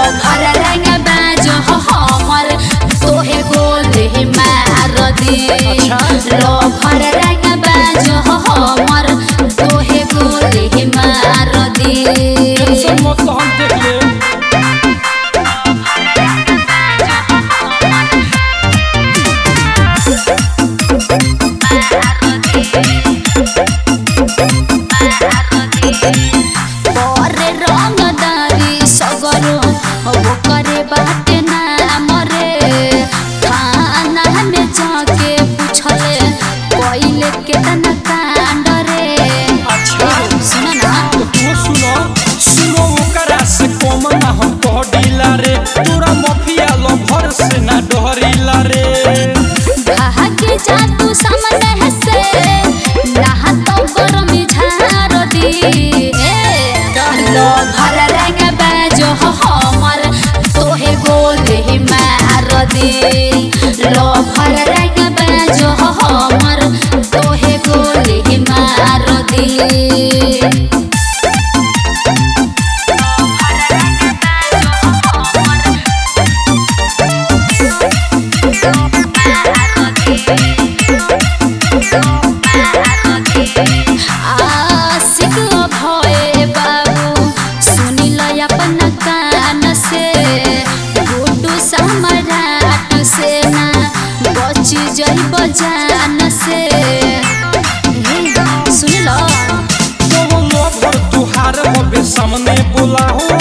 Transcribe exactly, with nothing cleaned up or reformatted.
भर रंग बाजो हमर तोहे गोले मार दे लो भर रंग बाजो हमर तोहे गोले मार दे टेंशन मत हम देख ले बरे रंगदारी सगरो वो करे बात ना मरे थाना में जाके पूछले कोइले केतना कांड रे अच्छा सुन ना तो तू सुनो सुनो ओकरा से कम ना हम पढ़िला रे तोरा मफिया लभर से ना डरिला रे भागे जा तू सामने से ना तो गरमी झार दी लो भर रंग बाजो हमर तोहे गोले मार दे लो भर रंग बाजो हमर तोहे गोले मार दे आशिक भए बाबू सुनिल अपन कान से गुड्डू सम्राट से ना बची जइब जान से तो वो लभर तुहार हबे सामने बोला हो